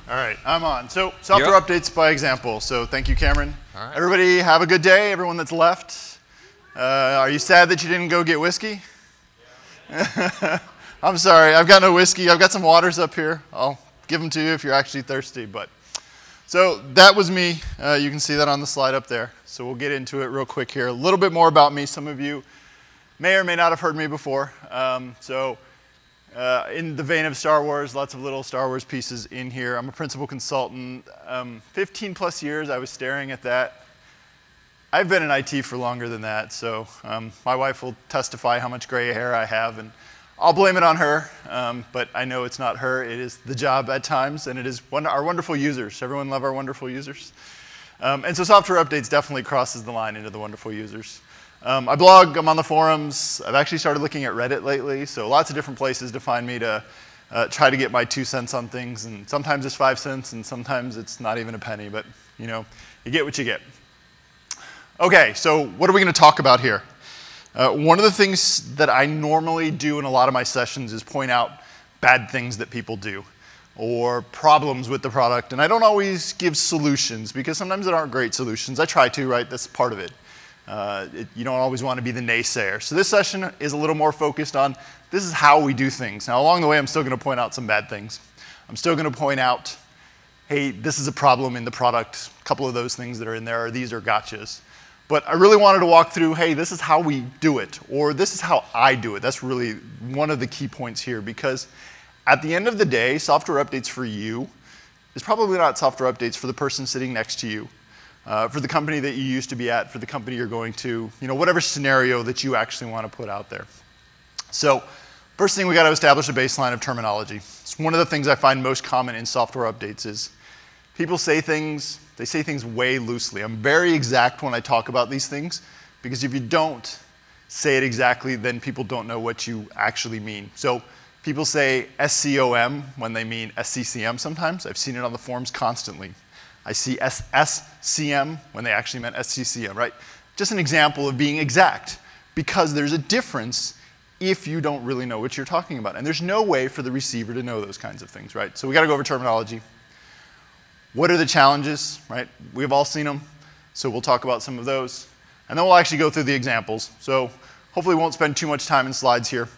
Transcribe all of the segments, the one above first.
All right, I'm on. So software updates by example. So thank you, Cameron. All right. Everybody have a good day, everyone that's left. Are you sad that you didn't go get whiskey? Yeah. I'm sorry, I've got no whiskey. I've got some waters up here. I'll give them to you if you're actually thirsty. So that was me. You can see that on the slide up there. So we'll get into it real quick here. A little bit more about me. Some of you may or may not have heard me before. In the vein of Star Wars, lots of little Star Wars pieces in here. I'm a principal consultant. 15 plus years I was staring at that. I've been in IT for longer than that, so my wife will testify how much gray hair I have, and I'll blame it on her, but I know it's not her. It is the job at times, and it is our wonderful users. Everyone love our wonderful users? And so software updates definitely crosses the line into the wonderful users. I blog, I'm on the forums. I've actually started looking at Reddit lately, so lots of different places to find me to try to get my 2 cents on things, and sometimes it's 5 cents, and sometimes it's not even a penny, but you get what you get. Okay, so what are we going to talk about here? One of the things that I normally do in a lot of my sessions is point out bad things that people do, or problems with the product, and I don't always give solutions, because sometimes there aren't great solutions. I try to, right? That's part of it. You don't always want to be the naysayer. So this session is a little more focused on this is how we do things. Now along the way I'm still going to point out some bad things. I'm still going to point out, hey, this is a problem in the product, a couple of those things that are in there, or these are gotchas. But I really wanted to walk through, hey, this is how we do it, or this is how I do it. That's really one of the key points here, because at the end of the day, software updates for you is probably not software updates for the person sitting next to you. For the company that you used to be at, for the company you're going to, whatever scenario that you actually want to put out there. So first thing, we got to establish a baseline of terminology. It's one of the things I find most common in software updates is people say things, they say things way loosely. I'm very exact when I talk about these things, because if you don't say it exactly, then people don't know what you actually mean. So people say SCOM when they mean SCCM sometimes. I've seen it on the forums constantly. I see SCM when they actually meant SCCM, right? Just an example of being exact, because there's a difference if you don't really know what you're talking about. And there's no way for the receiver to know those kinds of things, right? So we got to go over terminology. What are the challenges, right? We've all seen them, so we'll talk about some of those. And then we'll actually go through the examples. So hopefully we won't spend too much time in slides here.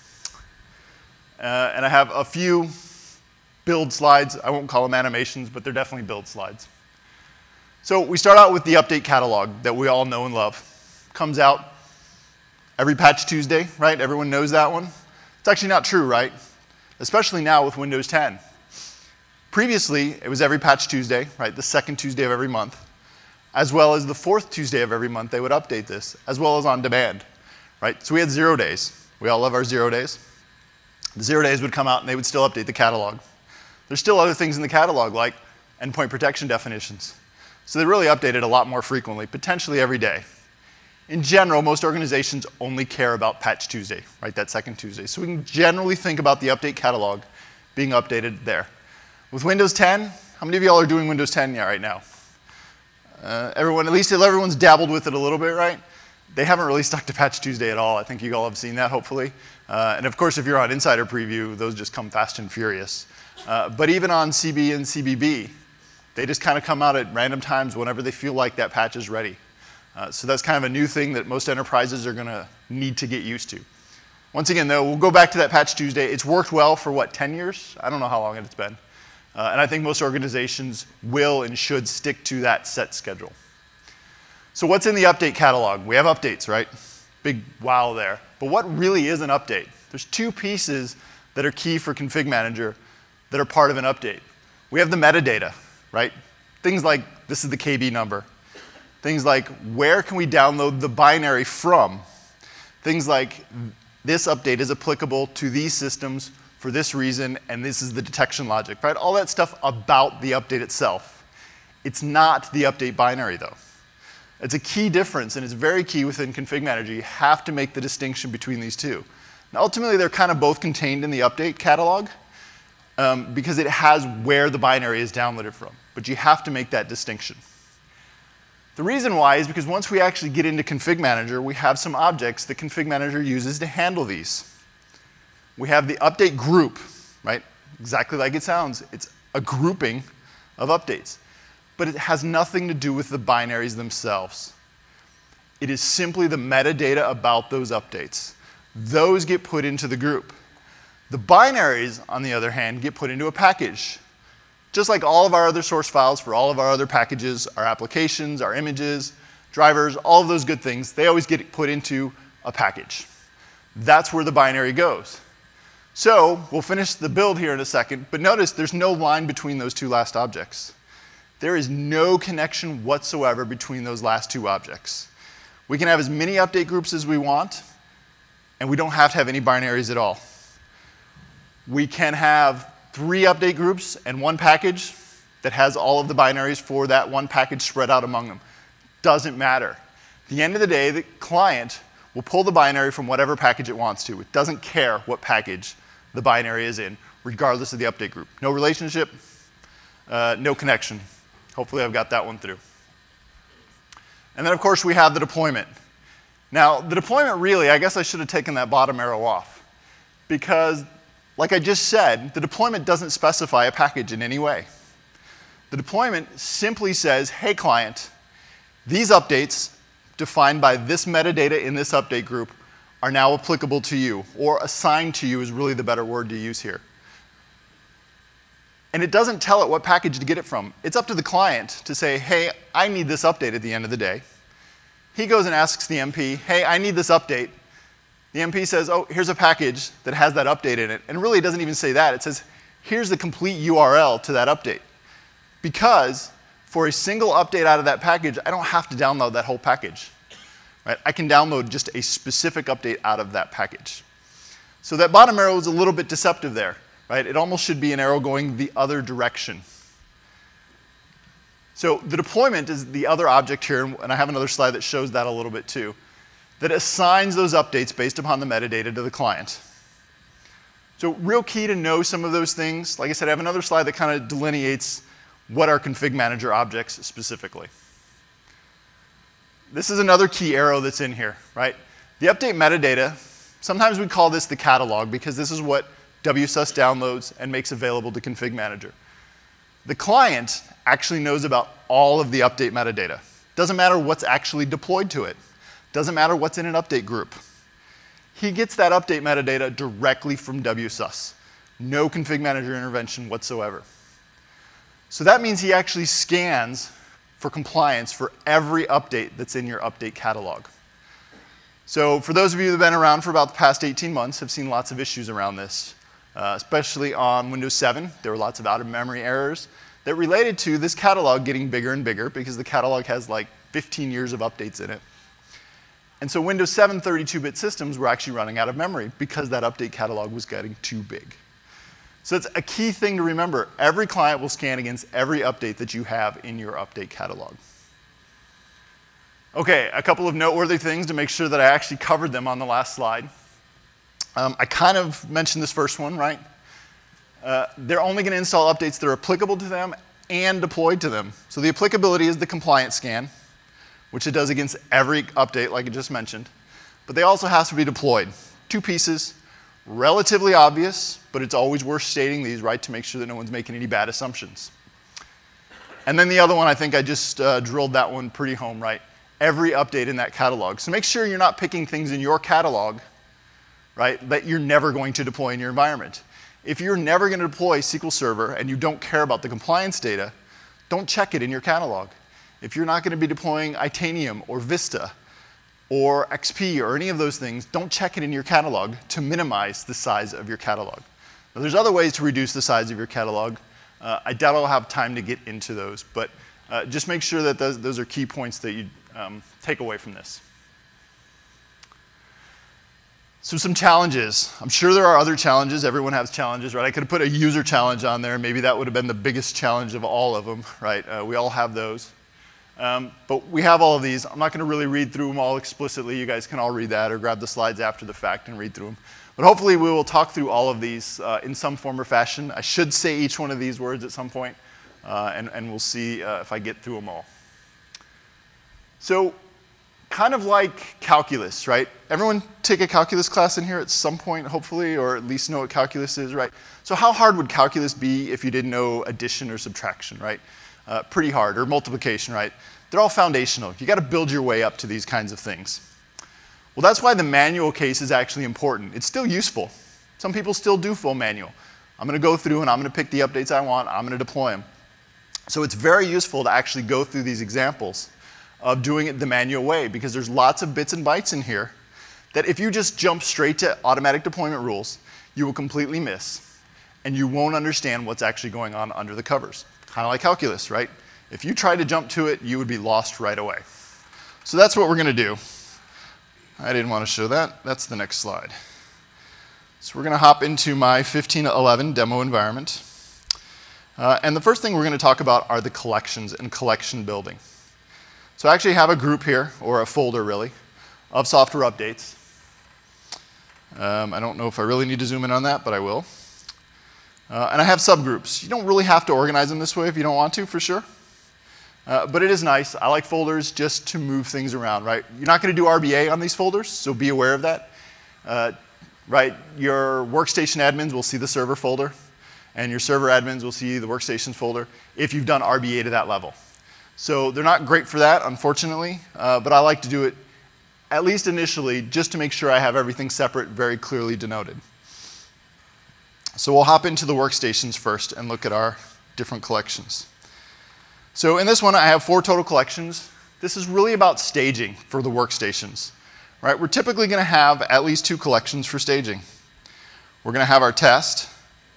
And I have a few build slides. I won't call them animations, but they're definitely build slides. So we start out with the update catalog that we all know and love. Comes out every Patch Tuesday, right? Everyone knows that one. It's actually not true, right? Especially now with Windows 10. Previously, it was every Patch Tuesday, right? The second Tuesday of every month, as well as the fourth Tuesday of every month, they would update this, as well as on demand, right? So we had 0 days. We all love our 0 days. The 0 days would come out and they would still update the catalog. There's still other things in the catalog, like endpoint protection definitions. So they really update it a lot more frequently, potentially every day. In general, most organizations only care about Patch Tuesday, right, that second Tuesday. So we can generally think about the update catalog being updated there. With Windows 10, how many of y'all are doing Windows 10 right now? Everyone, at least everyone's dabbled with it a little bit, right? They haven't really stuck to Patch Tuesday at all. I think you all have seen that, hopefully. And of course, if you're on Insider Preview, those just come fast and furious. But even on CB and CBB, they just kind of come out at random times whenever they feel like that patch is ready. So that's kind of a new thing that most enterprises are going to need to get used to. Once again, though, we'll go back to that Patch Tuesday. It's worked well for, what, 10 years? I don't know how long it's been. And I think most organizations will and should stick to that set schedule. So what's in the update catalog? We have updates, right? Big wow there. But what really is an update? There's 2 pieces that are key for Config Manager that are part of an update. We have the metadata, right? Things like, this is the KB number. Things like, where can we download the binary from? Things like, this update is applicable to these systems for this reason, and this is the detection logic, right? All that stuff about the update itself. It's not the update binary, though. It's a key difference, and it's very key within Config Manager. You have to make the distinction between these two. Now, ultimately, they're kind of both contained in the update catalog because it has where the binary is downloaded from. But you have to make that distinction. The reason why is because once we actually get into Config Manager, we have some objects that Config Manager uses to handle these. We have the update group, right? Exactly like it sounds. It's a grouping of updates. But it has nothing to do with the binaries themselves. It is simply the metadata about those updates. Those get put into the group. The binaries, on the other hand, get put into a package. Just like all of our other source files for all of our other packages, our applications, our images, drivers, all of those good things, they always get put into a package. That's where the binary goes. So we'll finish the build here in a second, but notice there's no line between those two last objects. There is no connection whatsoever between those last two objects. We can have as many update groups as we want, and we don't have to have any binaries at all. We can have 3 update groups and 1 package that has all of the binaries for that 1 package spread out among them. Doesn't matter. At the end of the day, the client will pull the binary from whatever package it wants to. It doesn't care what package the binary is in, regardless of the update group. No relationship, no connection. Hopefully I've got that one through. And then, of course, we have the deployment. Now, the deployment really, I guess I should have taken that bottom arrow off. Because, like I just said, the deployment doesn't specify a package in any way. The deployment simply says, hey, client, these updates defined by this metadata in this update group are now applicable to you, or assigned to you is really the better word to use here. And it doesn't tell it what package to get it from. It's up to the client to say, hey, I need this update at the end of the day. He goes and asks the MP, hey, I need this update. The MP says, oh, here's a package that has that update in it. And really, it doesn't even say that. It says, here's the complete URL to that update. Because for a single update out of that package, I don't have to download that whole package. Right? I can download just a specific update out of that package. So that bottom arrow is a little bit deceptive there. Right? It almost should be an arrow going the other direction. So the deployment is the other object here, and I have another slide that shows that a little bit too, that assigns those updates based upon the metadata to the client. So real key to know some of those things. Like I said, I have another slide that kind of delineates what are config manager objects specifically. This is another key arrow that's in here, right? The update metadata, sometimes we call this the catalog because this is what WSUS downloads and makes available to config manager. The client actually knows about all of the update metadata. Doesn't matter what's actually deployed to it. Doesn't matter what's in an update group. He gets that update metadata directly from WSUS. No config manager intervention whatsoever. So that means he actually scans for compliance for every update that's in your update catalog. So for those of you that have been around for about the past 18 months, have seen lots of issues around this, especially on Windows 7. There were lots of out-of-memory errors that related to this catalog getting bigger and bigger because the catalog has like 15 years of updates in it. And so Windows 7 32-bit systems were actually running out of memory because that update catalog was getting too big. So it's a key thing to remember. Every client will scan against every update that you have in your update catalog. Okay, a couple of noteworthy things to make sure that I actually covered them on the last slide. I kind of mentioned this first one, right? They're only going to install updates that are applicable to them and deployed to them. So the applicability is the compliance scan, which it does against every update, like I just mentioned. But they also have to be deployed. 2 pieces, relatively obvious, but it's always worth stating these, right, to make sure that no one's making any bad assumptions. And then the other one, I think I just drilled that one pretty home, right? Every update in that catalog. So make sure you're not picking things in your catalog, right, that you're never going to deploy in your environment. If you're never going to deploy SQL Server and you don't care about the compliance data, don't check it in your catalog. If you're not going to be deploying Itanium or Vista or XP or any of those things, don't check it in your catalog to minimize the size of your catalog. Now, there's other ways to reduce the size of your catalog. I doubt I'll have time to get into those, but just make sure that those are key points that you take away from this. So some challenges. I'm sure there are other challenges. Everyone has challenges, right? I could have put a user challenge on there. Maybe that would have been the biggest challenge of all of them, right? We all have those. But we have all of these. I'm not going to really read through them all explicitly. You guys can all read that or grab the slides after the fact and read through them. But hopefully we will talk through all of these in some form or fashion. I should say each one of these words at some point, and we'll see if I get through them all. So kind of like calculus, right? Everyone take a calculus class in here at some point, hopefully, or at least know what calculus is, right? So how hard would calculus be if you didn't know addition or subtraction, right? Pretty hard, or multiplication, right? They're all foundational. You got to build your way up to these kinds of things. Well, that's why the manual case is actually important. It's still useful. Some people still do full manual. I'm going to go through and I'm going to pick the updates I want. I'm going to deploy them. So it's very useful to actually go through these examples of doing it the manual way, because there's lots of bits and bytes in here that if you just jump straight to automatic deployment rules, you will completely miss, and you won't understand what's actually going on under the covers. Kind of like calculus, right? If you tried to jump to it, you would be lost right away. So that's what we're going to do. I didn't want to show that. That's the next slide. So we're going to hop into my 1511 demo environment. And the first thing we're going to talk about are the collections and collection building. So I actually have a group here, or a folder really, of software updates. I don't know if I really need to zoom in on that, but I will. And I have subgroups. You don't really have to organize them this way if you don't want to, for sure. But it is nice. I like folders just to move things around, right? You're not going to do RBA on these folders, so be aware of that. Right? Your workstation admins will see the server folder, and your server admins will see the workstations folder if you've done RBA to that level. So they're not great for that, unfortunately, but I like to do it at least initially just to make sure I have everything separate, very clearly denoted. So we'll hop into the workstations first and look at our different collections. So in this one, I have 4 total collections. This is really about staging for the workstations. Right? We're typically going to have at least 2 collections for staging. We're going to have our test.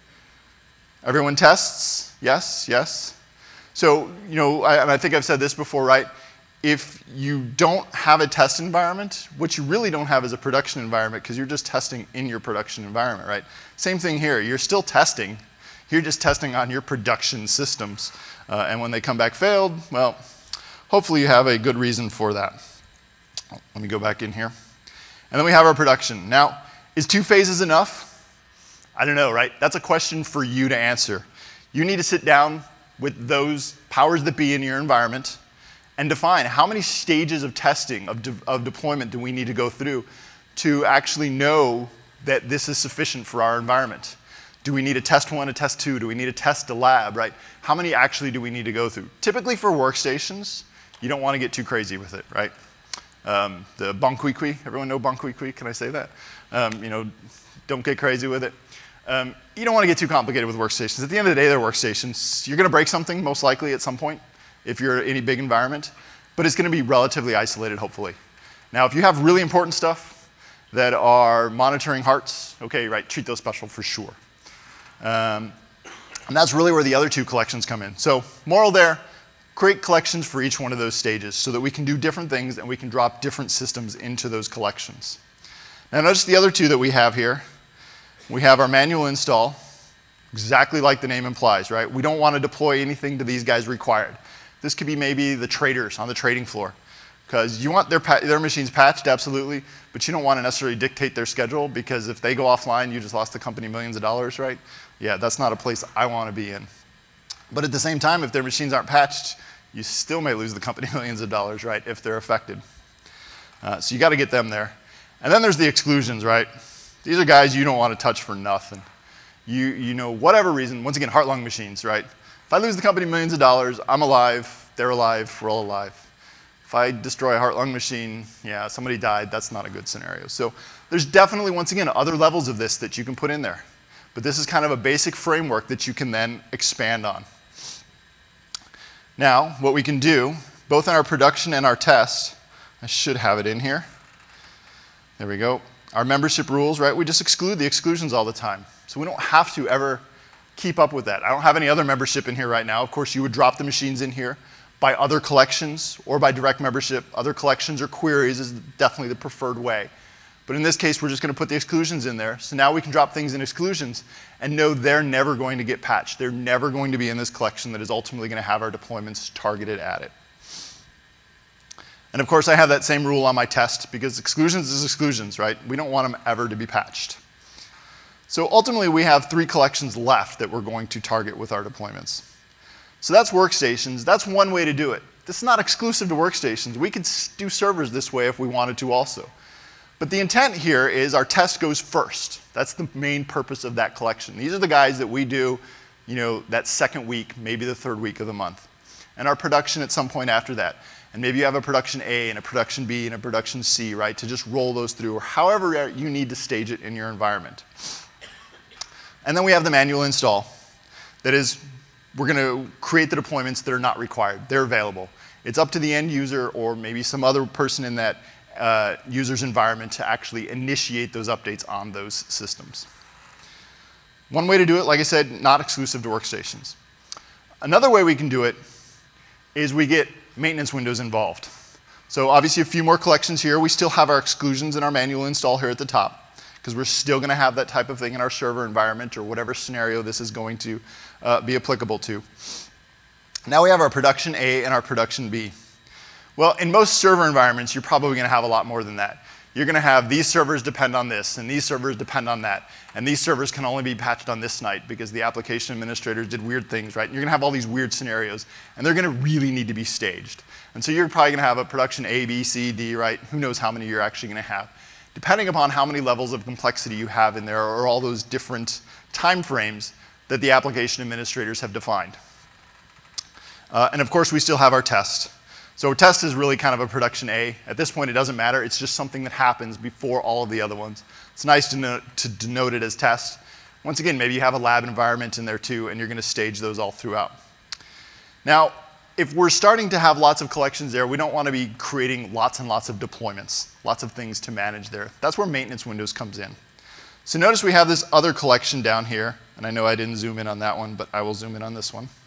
Everyone tests? Yes, yes. So, you know, and I think I've said this before, right? If you don't have a test environment, what you really don't have is a production environment, because you're just testing in your production environment, right? Same thing here. You're still testing. You're just testing on your production systems. And when they come back failed, well, hopefully you have a good reason for that. Let me go back in here. And then we have our production. Now, is 2 phases enough? I don't know, right? That's a question for you to answer. You need to sit down with those powers that be in your environment and define how many stages of testing, of deployment do we need to go through to actually know that this is sufficient for our environment. Do we need a test 1, a test 2? Do we need a test a lab, right? How many actually do we need to go through? Typically for workstations, you don't want to get too crazy with it, right? The bonquiqui, everyone know bonquiqui? Can I say that? You know, don't get crazy with it. You don't want to get too complicated with workstations. At the end of the day, they're workstations. You're going to break something, most likely, at some point, if you're in any big environment. But it's going to be relatively isolated, hopefully. Now, if you have really important stuff that are monitoring hearts, okay, right, treat those special for sure. And that's really where the other 2 collections come in. So, moral there, create collections for each one of those stages so that we can do different things and we can drop different systems into those collections. Now, notice the other 2 that we have here. We have our manual install, exactly like the name implies, right? We don't want to deploy anything to these guys required. This could be maybe the traders on the trading floor, because you want their machines patched, absolutely, but you don't want to necessarily dictate their schedule, because if they go offline, you just lost the company millions of dollars, right? Yeah, that's not a place I want to be in. But at the same time, if their machines aren't patched, you still may lose the company millions of dollars, right, if they're affected. So you got to get them there. And then there's the exclusions, right? These are guys you don't want to touch for nothing. You know, whatever reason, once again, heart-lung machines, right? If I lose the company millions of dollars, I'm alive, they're alive, we're all alive. If I destroy a heart-lung machine, yeah, somebody died, that's not a good scenario. So there's definitely, once again, other levels of this that you can put in there. But this is kind of a basic framework that you can then expand on. Now, what we can do, both in our production and our test, I should have it in here. There we go. Our membership rules, right? We just exclude the exclusions all the time. So we don't have to ever keep up with that. I don't have any other membership in here right now. Of course, you would drop the machines in here by other collections or by direct membership. Other collections or queries is definitely the preferred way. But in this case, we're just going to put the exclusions in there. So now we can drop things in exclusions and know they're never going to get patched. They're never going to be in this collection that is ultimately going to have our deployments targeted at it. And of course, I have that same rule on my test, because exclusions is exclusions, right? We don't want them ever to be patched. So ultimately, we have 3 collections left that we're going to target with our deployments. So that's workstations. That's one way to do it. this is not exclusive to workstations. We could do servers this way if we wanted to also. But the intent here is our test goes first. That's the main purpose of that collection. These are the guys that we do, that second week, maybe the third week of the month. And our production at some point after that. And maybe you have a production A and a production B and a production C, right, to just roll those through, or however you need to stage it in your environment. And then we have the manual install. That is, we're going to create the deployments that are not required. They're available. It's up to the end user or maybe some other person in that user's environment to actually initiate those updates on those systems. One way to do it, like I said, not exclusive to workstations. Another way we can do it is we get maintenance windows involved. So obviously a few more collections here. We still have our exclusions in our manual install here at the top, because we're still going to have that type of thing in our server environment or whatever scenario this is going to be applicable to. Now we have our production A and our production B. Well, in most server environments, you're probably going to have a lot more than that. You're going to have these servers depend on this, and these servers depend on that, and these servers can only be patched on this night because the application administrators did weird things, right? And you're going to have all these weird scenarios, and they're going to really need to be staged. And so you're probably going to have a production A, B, C, D, right? Who knows how many you're actually going to have. Depending upon how many levels of complexity you have in there or all those different time frames that the application administrators have defined. And of course, we still have our test. So test is really kind of a production A. At this point, it doesn't matter. It's just something that happens before all of the other ones. It's nice to denote it as test. Once again, maybe you have a lab environment in there too, and you're going to stage those all throughout. Now, if we're starting to have lots of collections there, we don't want to be creating lots and lots of deployments, lots of things to manage there. That's where maintenance windows comes in. So notice we have this other collection down here, and I know I didn't zoom in on that one, but I will zoom in on this one.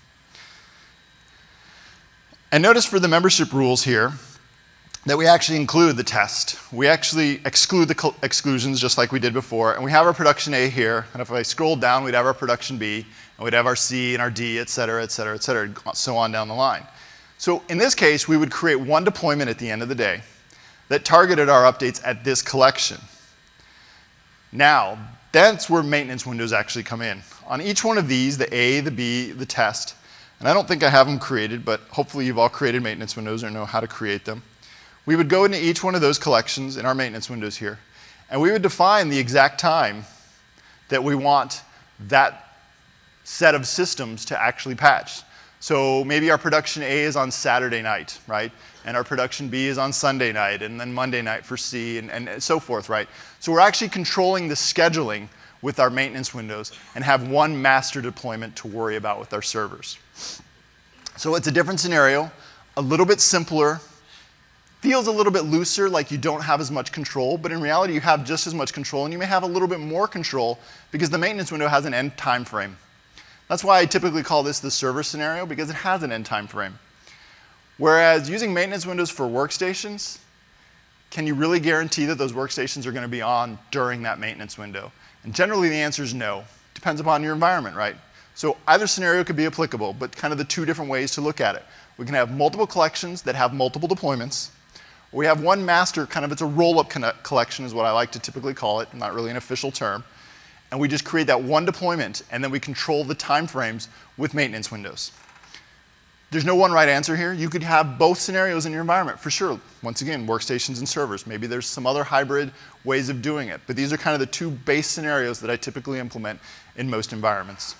And notice for the membership rules here that we actually include the test. We actually exclude the exclusions just like we did before, and we have our production A here, and if I scroll down, we'd have our production B, and we'd have our C and our D, et cetera, et cetera, et cetera, so on down the line. So in this case, we would create one deployment at the end of the day that targeted our updates at this collection. Now, that's where maintenance windows actually come in. On each one of these, the A, the B, the test, and I don't think I have them created, but hopefully you've all created maintenance windows or know how to create them. We would go into each one of those collections in our maintenance windows here, and we would define the exact time that we want that set of systems to actually patch. So maybe our production A is on Saturday night, right? And our production B is on Sunday night, and then Monday night for C, and so forth, right? So we're actually controlling the scheduling with our maintenance windows and have one master deployment to worry about with our servers. So it's a different scenario, a little bit simpler, feels a little bit looser, like you don't have as much control, but in reality you have just as much control, and you may have a little bit more control because the maintenance window has an end time frame. That's why I typically call this the server scenario, because it has an end time frame. Whereas using maintenance windows for workstations, can you really guarantee that those workstations are going to be on during that maintenance window? And generally the answer is no. Depends upon your environment, right? So either scenario could be applicable, but kind of the two different ways to look at it. We can have multiple collections that have multiple deployments. Or we have one master, kind of it's a roll-up collection is what I like to typically call it, not really an official term. And we just create that one deployment, and then we control the time frames with maintenance windows. There's no one right answer here. You could have both scenarios in your environment, for sure. Once again, workstations and servers. Maybe there's some other hybrid ways of doing it. But these are kind of the two base scenarios that I typically implement in most environments.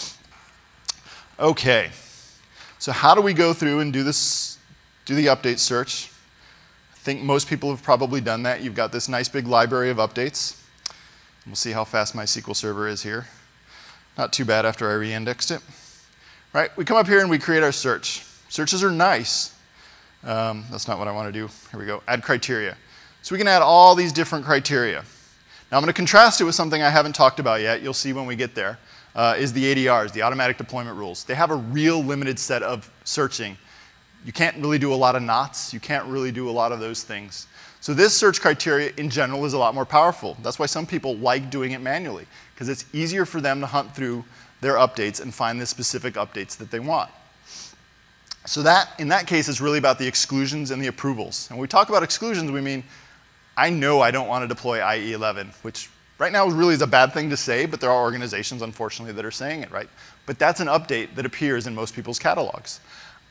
Okay, so how do we go through and do the update search? I think most people have probably done that. You've got this nice big library of updates. We'll see how fast my SQL Server is here. Not too bad after I re-indexed it. Right, we come up here and we create our search. Searches are nice. That's not what I want to do. Here we go, add criteria. So we can add all these different criteria. Now I'm going to contrast it with something I haven't talked about yet. You'll see when we get there, is the ADRs, the automatic deployment rules. They have a real limited set of searching. You can't really do a lot of knots. You can't really do a lot of those things. So this search criteria in general is a lot more powerful. That's why some people like doing it manually, because it's easier for them to hunt through their updates and find the specific updates that they want. So that, in that case, is really about the exclusions and the approvals. And when we talk about exclusions, we mean, I know I don't want to deploy IE11, which right now really is a bad thing to say, but there are organizations, unfortunately, that are saying it, right? But that's an update that appears in most people's catalogs.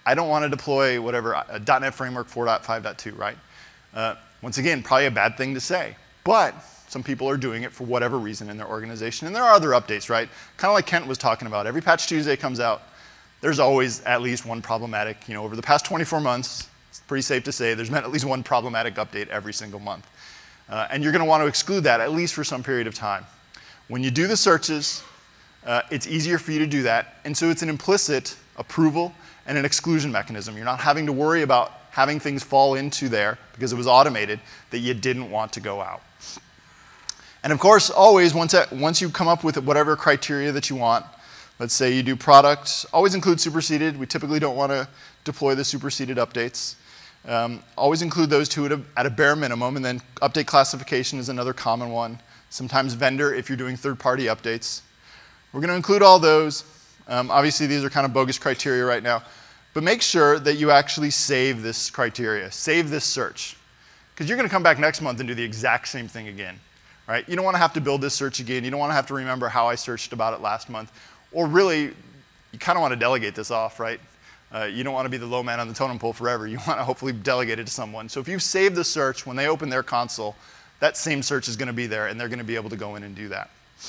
I don't want to deploy whatever, .NET Framework 4.5.2, right? Once again, probably a bad thing to say, but some people are doing it for whatever reason in their organization, and there are other updates, right? Kind of like Kent was talking about. Every Patch Tuesday comes out, there's always at least one problematic. Over the past 24 months, it's pretty safe to say there's been at least one problematic update every single month. And you're going to want to exclude that at least for some period of time. When you do the searches, it's easier for you to do that, and so it's an implicit approval and an exclusion mechanism. You're not having to worry about having things fall into there because it was automated that you didn't want to go out. And of course, always, once you come up with whatever criteria that you want, let's say you do product, always include superseded. We typically don't want to deploy the superseded updates. Always include those two at a bare minimum, and then update classification is another common one. Sometimes vendor if you're doing third-party updates. We're going to include all those. Obviously, these are kind of bogus criteria right now. But make sure that you actually save this criteria, save this search. Because you're going to come back next month and do the exact same thing again. Right? You don't want to have to build this search again. You don't want to have to remember how I searched about it last month. Or really, you kind of want to delegate this off, right? You don't want to be the low man on the totem pole forever. You want to hopefully delegate it to someone. So if you've saved the search, when they open their console, that same search is going to be there, and they're going to be able to go in and do that.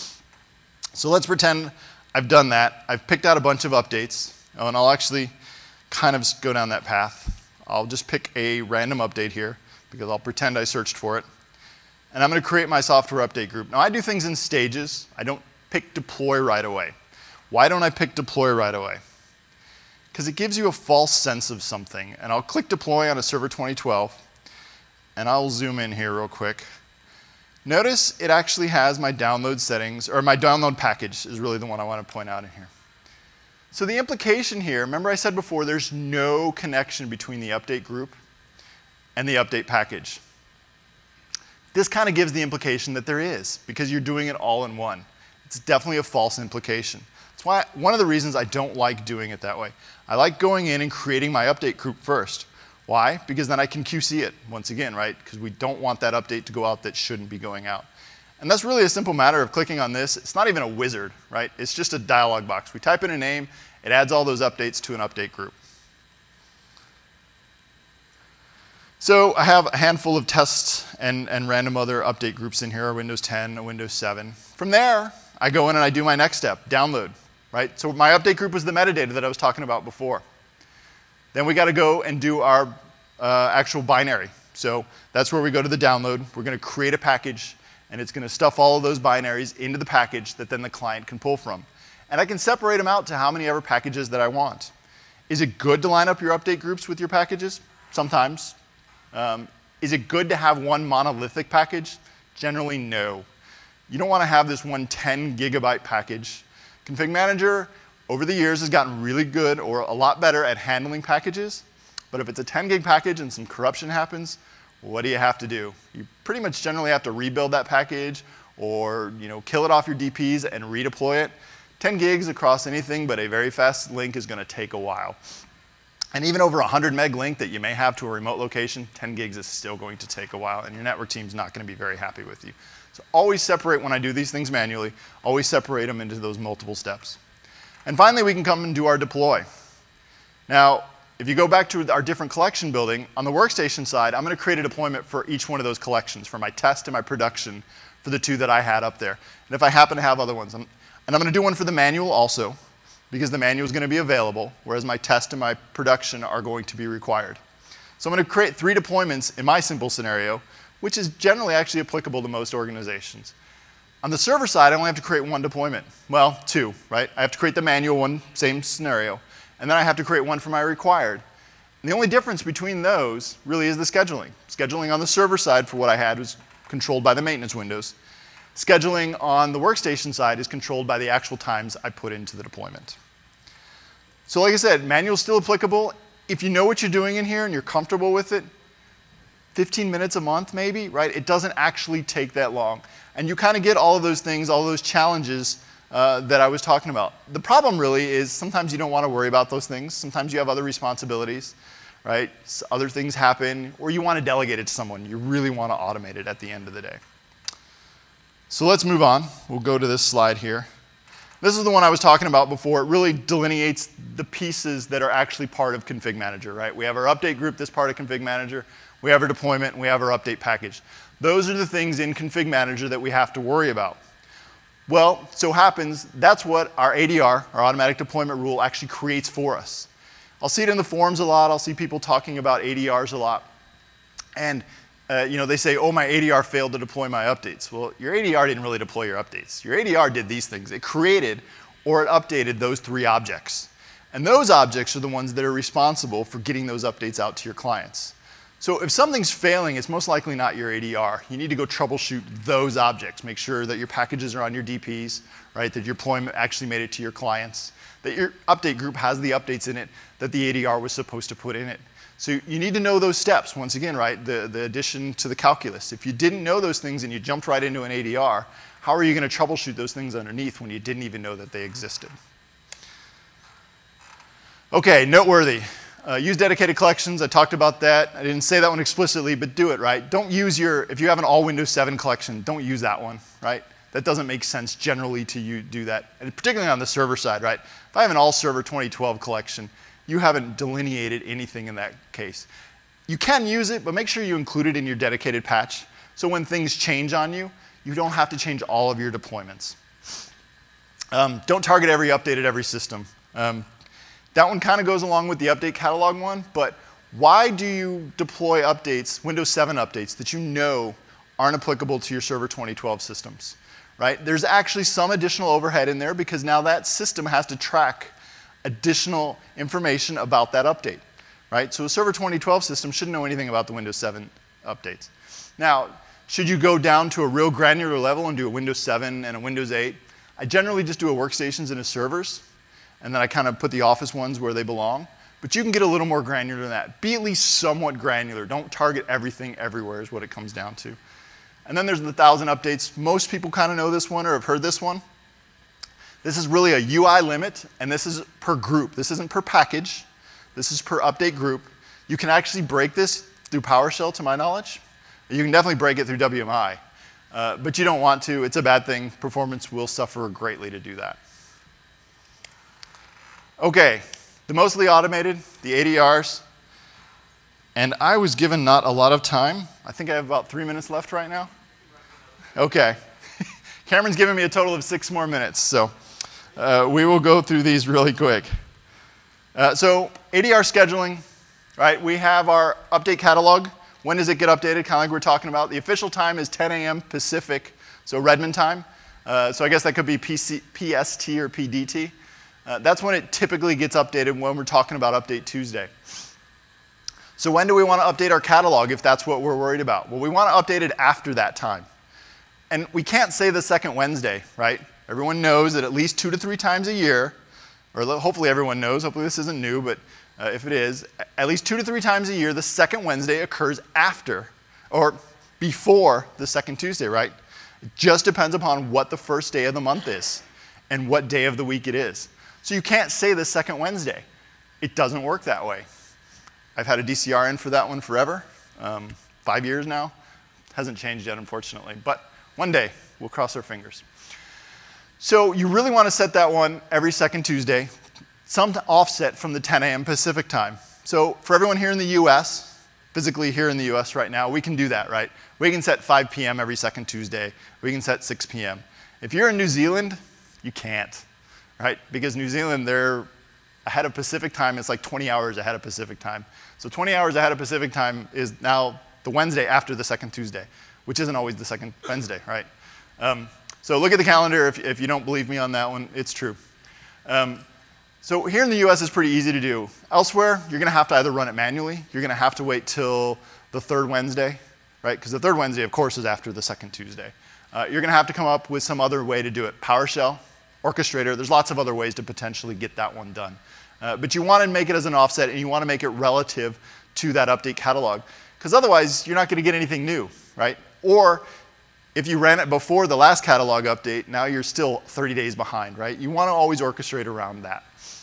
So let's pretend I've done that. I've picked out a bunch of updates, and I'll actually kind of go down that path. I'll just pick a random update here, because I'll pretend I searched for it. And I'm going to create my software update group. Now, I do things in stages. I don't pick deploy right away. Why don't I pick deploy right away? Because it gives you a false sense of something. And I'll click deploy on a Server 2012, and I'll zoom in here real quick. Notice it actually has my download settings, or my download package is really the one I want to point out in here. So the implication here, remember I said before, there's no connection between the update group and the update package. This kind of gives the implication that there is, because you're doing it all in one. It's definitely a false implication. That's why one of the reasons I don't like doing it that way. I like going in and creating my update group first. Why? Because then I can QC it once again, right? Because we don't want that update to go out that shouldn't be going out. And that's really a simple matter of clicking on this. It's not even a wizard, right? It's just a dialog box. We type in a name, it adds all those updates to an update group. So I have a handful of tests and random other update groups in here, a Windows 10, a Windows 7. From there, I go in and I do my next step, download, right? So my update group was the metadata that I was talking about before. Then we got to go and do our actual binary. So that's where we go to the download. We're going to create a package, and it's going to stuff all of those binaries into the package that then the client can pull from. And I can separate them out to how many ever packages that I want. Is it good to line up your update groups with your packages? Sometimes. Is it good to have one monolithic package? Generally, no. You don't want to have this one 10 gigabyte package. Config Manager, over the years, has gotten really good or a lot better at handling packages. But if it's a 10 gig package and some corruption happens, what do you have to do? You pretty much generally have to rebuild that package or kill it off your DPs and redeploy it. 10 gigs across anything but a very fast link is going to take a while. And even over 100 meg link that you may have to a remote location, 10 gigs is still going to take a while, and your network team's not going to be very happy with you. So always separate, when I do these things manually, always separate them into those multiple steps. And finally, we can come and do our deploy. Now, if you go back to our different collection building, on the workstation side, I'm going to create a deployment for each one of those collections, for my test and my production, for the two that I had up there. And if I happen to have other ones, and I'm going to do one for the manual also, because the manual is going to be available, whereas my test and my production are going to be required. So I'm going to create 3 deployments in my simple scenario, which is generally actually applicable to most organizations. On the server side, I only have to create 1 deployment. Well, 2, right? I have to create the manual one, same scenario, and then I have to create 1 for my required. And the only difference between those really is the scheduling. Scheduling on the server side for what I had was controlled by the maintenance windows. Scheduling on the workstation side is controlled by the actual times I put into the deployment. So like I said, manual's still applicable. If you know what you're doing in here and you're comfortable with it, 15 minutes a month maybe, right? It doesn't actually take that long. And you kind of get all of those things, all those challenges that I was talking about. The problem really is sometimes you don't want to worry about those things. Sometimes you have other responsibilities, right? Other things happen, or you want to delegate it to someone. You really want to automate it at the end of the day. So let's move on. We'll go to this slide here. This is the one I was talking about before. It really delineates the pieces that are actually part of Config Manager, right? We have our update group that's part of Config Manager. We have our deployment, and we have our update package. Those are the things in Config Manager that we have to worry about. Well, so happens, that's what our ADR, our automatic deployment rule, actually creates for us. I'll see it in the forums a lot. I'll see people talking about ADRs a lot. And they say, oh, my ADR failed to deploy my updates. Well, your ADR didn't really deploy your updates. Your ADR did these things. It created or it updated those 3 objects. And those objects are the ones that are responsible for getting those updates out to your clients. So if something's failing, it's most likely not your ADR. You need to go troubleshoot those objects. Make sure that your packages are on your DPs, right? That your deployment actually made it to your clients. That your update group has the updates in it that the ADR was supposed to put in it. So you need to know those steps, once again, right? The addition to the calculus. If you didn't know those things and you jumped right into an ADR, how are you going to troubleshoot those things underneath when you didn't even know that they existed? Okay, noteworthy. Use dedicated collections. I talked about that. I didn't say that one explicitly, but do it, right? Don't use if you have an all Windows 7 collection, don't use that one, right? That doesn't make sense generally to do that, and particularly on the server side, right? If I have an all server 2012 collection, you haven't delineated anything in that case. You can use it, but make sure you include it in your dedicated patch, so when things change on you, you don't have to change all of your deployments. Don't target every update at every system. That one kind of goes along with the update catalog one, but why do you deploy updates, Windows 7 updates, that you know aren't applicable to your Server 2012 systems, right? There's actually some additional overhead in there because now that system has to track additional information about that update, right? So a Server 2012 system shouldn't know anything about the Windows 7 updates. Now, should you go down to a real granular level and do a Windows 7 and a Windows 8? I generally just do a workstations and a servers, and then I kind of put the Office ones where they belong. But you can get a little more granular than that. Be at least somewhat granular. Don't target everything everywhere is what it comes down to. And then there's the 1,000 updates. Most people kind of know this one or have heard this one. This is really a UI limit, and this is per group. This isn't per package. This is per update group. You can actually break this through PowerShell, to my knowledge. You can definitely break it through WMI. But you don't want to. It's a bad thing. Performance will suffer greatly to do that. Okay, the mostly automated, the ADRs. And I was given not a lot of time. I think I have about 3 minutes left right now. Okay. Cameron's given me a total of 6 more minutes, so we will go through these really quick. So ADR scheduling, right? We have our update catalog. When does it get updated? Kind of like we're talking about. The official time is 10 a.m. Pacific, so Redmond time. So I guess that could be PST or PDT. That's when it typically gets updated when we're talking about Update Tuesday. So when do we want to update our catalog if that's what we're worried about? Well, we want to update it after that time. And we can't say the second Wednesday, right? Everyone knows that at least 2 to 3 times a year, or hopefully everyone knows, hopefully this isn't new, but if it is, at least 2 to 3 times a year, the second Wednesday occurs after or before the second Tuesday, right? It just depends upon what the first day of the month is and what day of the week it is. So you can't say the second Wednesday. It doesn't work that way. I've had a DCR in for that one forever, 5 years now. Hasn't changed yet, unfortunately, but one day we'll cross our fingers. So you really want to set that one every second Tuesday, some to offset from the 10 a.m. Pacific time. So for everyone here in the US, physically here in the US right now, we can do that, right? We can set 5 p.m. every second Tuesday. We can set 6 p.m. If you're in New Zealand, you can't, right? Because New Zealand, they're ahead of Pacific time. It's like 20 hours ahead of Pacific time. So 20 hours ahead of Pacific time is now the Wednesday after the second Tuesday, which isn't always the second Wednesday, right? So look at the calendar if you don't believe me on that one. It's true. So here in the US, it's pretty easy to do. Elsewhere, you're going to have to either run it manually. You're going to have to wait till the third Wednesday, right? Because the third Wednesday, of course, is after the second Tuesday. You're going to have to come up with some other way to do it. PowerShell, Orchestrator, there's lots of other ways to potentially get that one done. But you want to make it as an offset, and you want to make it relative to that update catalog. Because otherwise, you're not going to get anything new, right? Or if you ran it before the last catalog update, now you're still 30 days behind, right? You want to always orchestrate around that.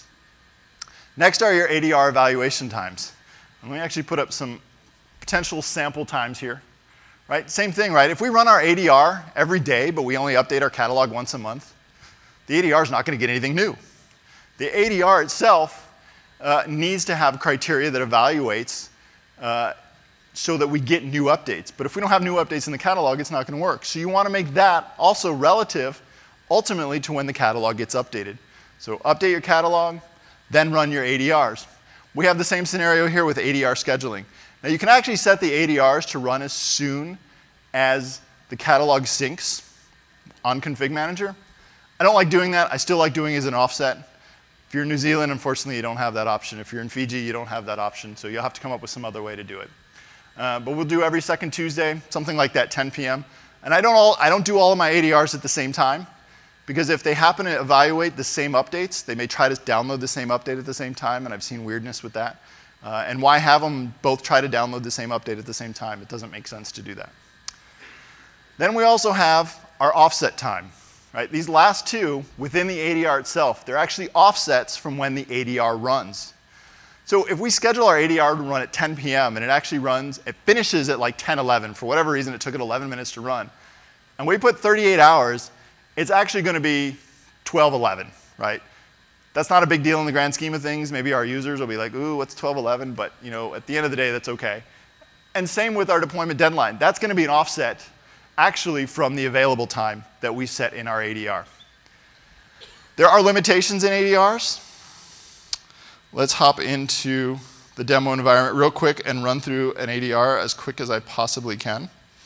Next are your ADR evaluation times. And let me actually put up some potential sample times here, right? Same thing, right? If we run our ADR every day, but we only update our catalog once a month, the ADR is not going to get anything new. The ADR itself needs to have criteria that evaluates so that we get new updates. But if we don't have new updates in the catalog, it's not going to work. So you want to make that also relative, ultimately, to when the catalog gets updated. So update your catalog, then run your ADRs. We have the same scenario here with ADR scheduling. Now you can actually set the ADRs to run as soon as the catalog syncs on Config Manager. I don't like doing that. I still like doing it as an offset. If you're in New Zealand, unfortunately, you don't have that option. If you're in Fiji, you don't have that option. So you'll have to come up with some other way to do it. But we'll do every second Tuesday, something like that, 10 p.m. And I don't do all of my ADRs at the same time, because if they happen to evaluate the same updates, they may try to download the same update at the same time, and I've seen weirdness with that. And why have them both try to download the same update at the same time? It doesn't make sense to do that. Then we also have our offset time. Right? These last two, within the ADR itself, they're actually offsets from when the ADR runs. So if we schedule our ADR to run at 10 p.m. and it finishes at like 10:11, for whatever reason it took it 11 minutes to run, and we put 38 hours, it's actually going to be 12:11, right? That's not a big deal in the grand scheme of things. Maybe our users will be like, ooh, what's 12:11? But at the end of the day, that's okay. And same with our deployment deadline. That's going to be an offset actually from the available time that we set in our ADR. There are limitations in ADRs. Let's hop into the demo environment real quick and run through an ADR as quick as I possibly can.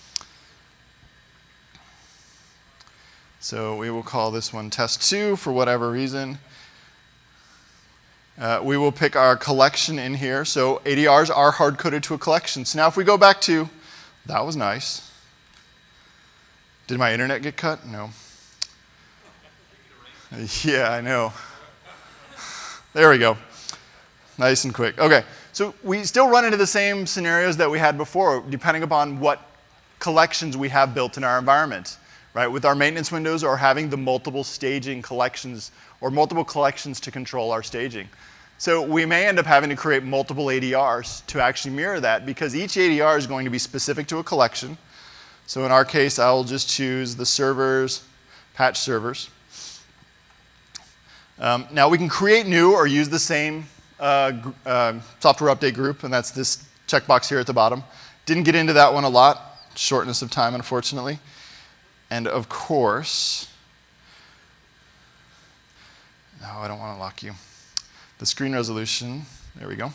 So we will call this one test 2 for whatever reason. We will pick our collection in here. So ADRs are hard-coded to a collection. So now if we go back to, that was nice. Did my internet get cut? No. Yeah, I know. There we go. Nice and quick. Okay, so we still run into the same scenarios that we had before, depending upon what collections we have built in our environment, right? With our maintenance windows or having the multiple staging collections or multiple collections to control our staging. So we may end up having to create multiple ADRs to actually mirror that, because each ADR is going to be specific to a collection. So in our case, I will just choose the servers, patch servers. Now we can create new or use the same software update group, and that's this checkbox here at the bottom. Didn't get into that one a lot, shortness of time, unfortunately. And of course, no, I don't want to lock you. The screen resolution, there we go.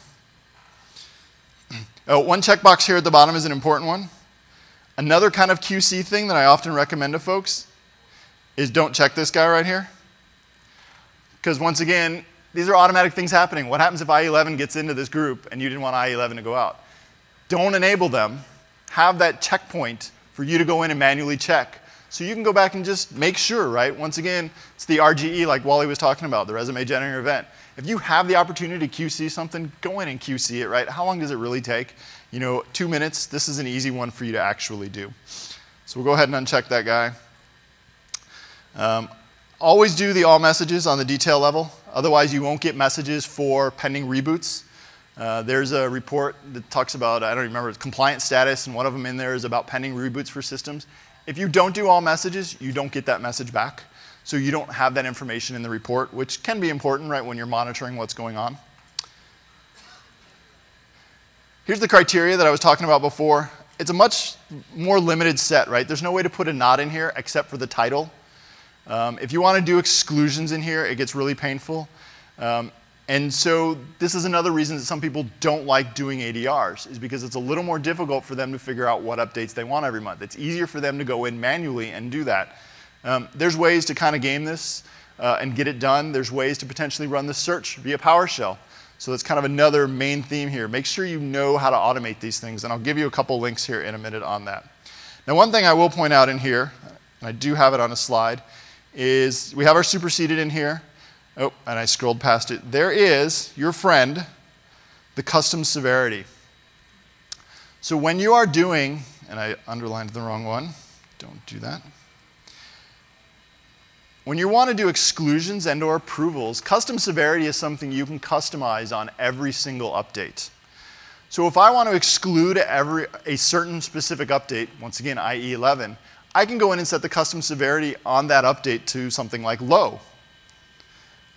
One checkbox here at the bottom is an important one. Another kind of QC thing that I often recommend to folks is don't check this guy right here. Because once again, these are automatic things happening. What happens if IE11 gets into this group and you didn't want IE11 to go out? Don't enable them. Have that checkpoint for you to go in and manually check. So you can go back and just make sure, right? Once again, it's the RGE like Wally was talking about, the resume generator event. If you have the opportunity to QC something, go in and QC it, right? How long does it really take? 2 minutes. This is an easy one for you to actually do. So we'll go ahead and uncheck that guy. Always do the all messages on the detail level. Otherwise, you won't get messages for pending reboots. There's a report that talks about, I don't remember, compliance status, and one of them in there is about pending reboots for systems. If you don't do all messages, you don't get that message back. So you don't have that information in the report, which can be important, right, when you're monitoring what's going on. Here's the criteria that I was talking about before. It's a much more limited set, right? There's no way to put a not in here except for the title. If you want to do exclusions in here, it gets really painful. And so this is another reason that some people don't like doing ADRs, is because it's a little more difficult for them to figure out what updates they want every month. It's easier for them to go in manually and do that. There's ways to kind of game this and get it done. There's ways to potentially run the search via PowerShell. So that's kind of another main theme here. Make sure you know how to automate these things, and I'll give you a couple links here in a minute on that. Now, one thing I will point out in here, and I do have it on a slide, is we have our superseded in here. Oh, and I scrolled past it. There is your friend, the custom severity. So when you are doing, and I underlined the wrong one, don't do that. When you want to do exclusions and or approvals, custom severity is something you can customize on every single update. So if I want to exclude a certain specific update, once again, IE11, I can go in and set the custom severity on that update to something like low,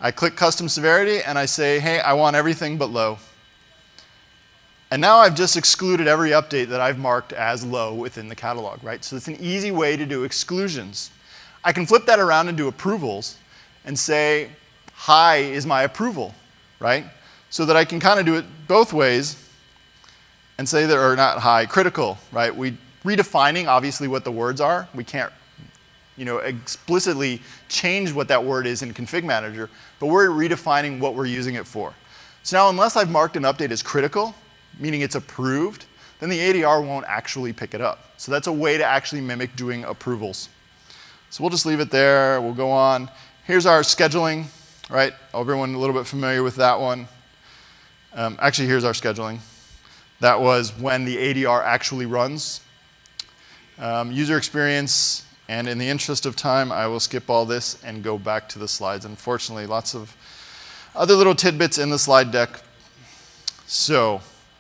I click custom severity and I say, hey, I want everything but low. And now I've just excluded every update that I've marked as low within the catalog, right? So it's an easy way to do exclusions. I can flip that around and do approvals and say, high is my approval, right? So that I can kind of do it both ways and say that, or not high, critical, right? We redefining obviously what the words are. We can't, explicitly change what that word is in Config Manager, but we're redefining what we're using it for. So now unless I've marked an update as critical, meaning it's approved, then the ADR won't actually pick it up. So that's a way to actually mimic doing approvals. So we'll just leave it there. We'll go on. Here's our scheduling, right? Everyone a little bit familiar with that one. Actually, here's our scheduling. That was when the ADR actually runs. User experience, and in the interest of time, I will skip all this and go back to the slides. Unfortunately, lots of other little tidbits in the slide deck. So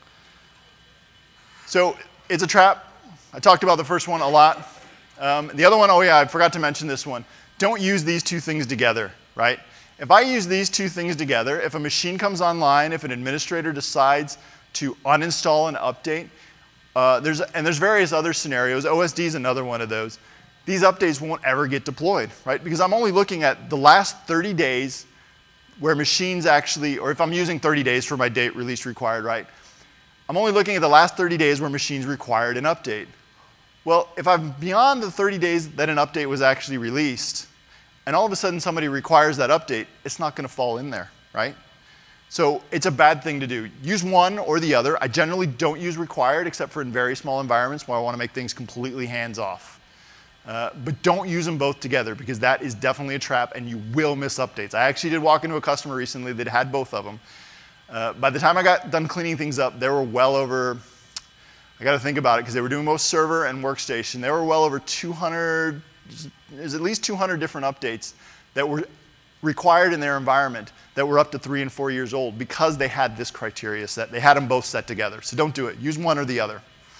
it's a trap. I talked about the first one a lot. The other one, oh yeah, I forgot to mention this one. Don't use these two things together, right? If I use these two things together, if a machine comes online, if an administrator decides to uninstall an update, there's various other scenarios. OSD is another one of those. These updates won't ever get deployed, right? Because I'm only looking at the last 30 days where machines actually, or if I'm using 30 days for my date release required, right? I'm only looking at the last 30 days where machines required an update. Well, if I'm beyond the 30 days that an update was actually released, and all of a sudden somebody requires that update, it's not going to fall in there, right? So it's a bad thing to do. Use one or the other. I generally don't use required except for in very small environments where I want to make things completely hands-off. But don't use them both together because that is definitely a trap and you will miss updates. I actually did walk into a customer recently that had both of them. By the time I got done cleaning things up, there were well over, I got to think about it because they were doing both server and workstation. There were well over 200, there's at least 200 different updates that were required in their environment that were up to 3 and 4 years old because they had this criteria set. They had them both set together. So don't do it. Use one or the other.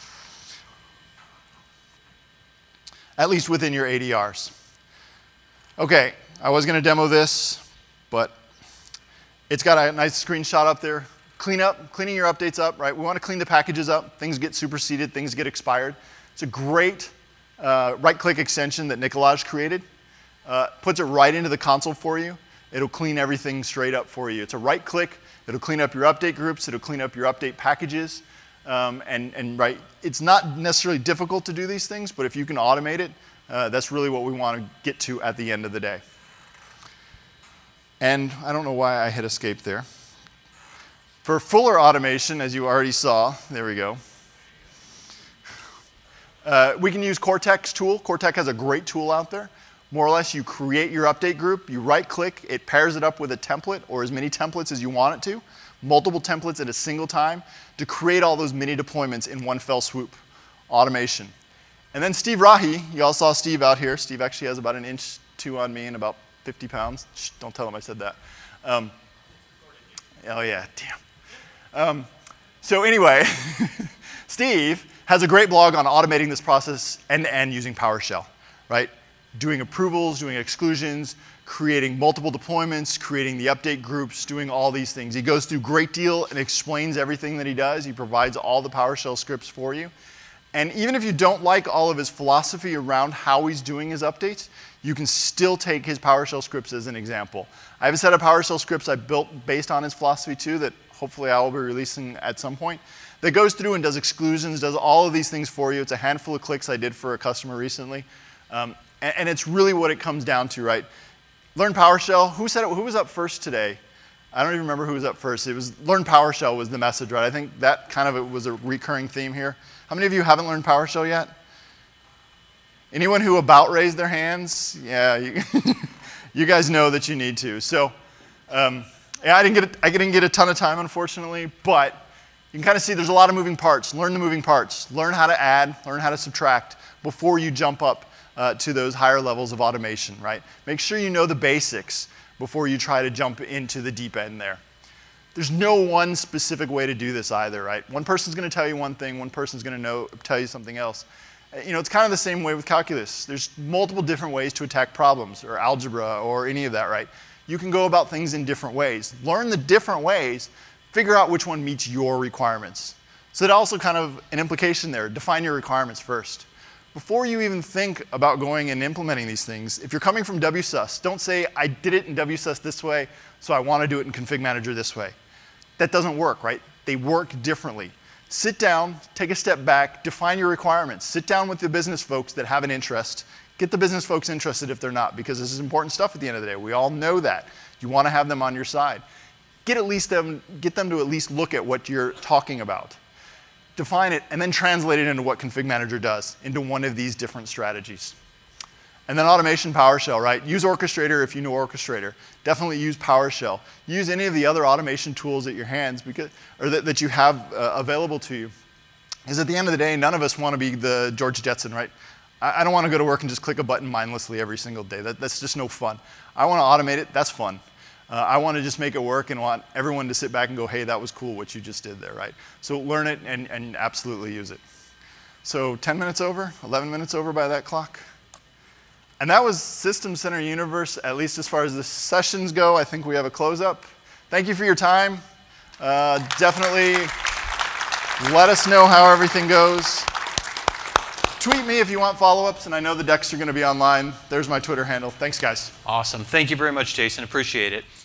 At least within your ADRs. Okay, I was going to demo this, but it's got a nice screenshot up there. Cleaning your updates up, right? We want to clean the packages up. Things get superseded, things get expired. It's a great right-click extension that Nikolaj created. Puts it right into the console for you. It'll clean everything straight up for you. It's a right-click. It'll clean up your update groups. It'll clean up your update packages. Right, it's not necessarily difficult to do these things, but if you can automate it, that's really what we want to get to at the end of the day. And I don't know why I hit escape there. For fuller automation, as you already saw, there we go. We can use Cortex tool. Cortex has a great tool out there. More or less, you create your update group, you right-click, it pairs it up with a template or as many templates as you want it to, multiple templates at a single time to create all those mini deployments in one fell swoop, automation. And then Steve Rahi, you all saw Steve out here. Steve actually has about 1.2 inches on me and about 50 pounds. Shh, don't tell him I said that. Oh yeah, damn. So anyway, Steve has a great blog on automating this process end-to-end using PowerShell, right? Doing approvals, doing exclusions, creating multiple deployments, creating the update groups, doing all these things. He goes through a great deal and explains everything that he does. He provides all the PowerShell scripts for you. And even if you don't like all of his philosophy around how he's doing his updates, you can still take his PowerShell scripts as an example. I have a set of PowerShell scripts I built based on his philosophy too that hopefully I will be releasing at some point that goes through and does exclusions, does all of these things for you. It's a handful of clicks I did for a customer recently. And it's really what it comes down to, right? Learn PowerShell. Who said it? Who was up first today? I don't even remember who was up first. It was learn PowerShell was the message, right? I think that kind of was a recurring theme here. How many of you haven't learned PowerShell yet? Anyone who about raised their hands? Yeah, you guys know that you need to. So, yeah, I didn't get a ton of time, unfortunately, but you can kind of see there's a lot of moving parts. Learn the moving parts. Learn how to add, learn how to subtract before you jump up to those higher levels of automation, right? Make sure you know the basics before you try to jump into the deep end there. There's no one specific way to do this either, right? One person's going to tell you one thing, one person's going to tell you something else. You know, it's kind of the same way with calculus. There's multiple different ways to attack problems or algebra or any of that, right? You can go about things in different ways. Learn the different ways, figure out which one meets your requirements. So that also kind of an implication there. Define your requirements first. Before you even think about going and implementing these things, if you're coming from WSUS, don't say, I did it in WSUS this way, so I want to do it in Config Manager this way. That doesn't work, right? They work differently. Sit down, take a step back, define your requirements. Sit down with the business folks that have an interest. Get the business folks interested if they're not, because this is important stuff at the end of the day. We all know that. You want to have them on your side. Get them to at least look at what you're talking about. Define it, and then translate it into what Config Manager does, into one of these different strategies. And then automation, PowerShell, right? Use Orchestrator if you know Orchestrator. Definitely use PowerShell. Use any of the other automation tools at your hands, that you have available to you. Because at the end of the day, none of us want to be the George Jetson, right? I don't want to go to work and just click a button mindlessly every single day. That's just no fun. I want to automate it. That's fun. I want to just make it work and want everyone to sit back and go, hey, that was cool what you just did there, right? So learn it and absolutely use it. So 10 minutes over, 11 minutes over by that clock. And that was System Center Universe, at least as far as the sessions go. I think we have a close-up. Thank you for your time. Definitely let us know how everything goes. Tweet me if you want follow-ups, and I know the decks are going to be online. There's my Twitter handle. Thanks, guys. Awesome. Thank you very much, Jason. Appreciate it.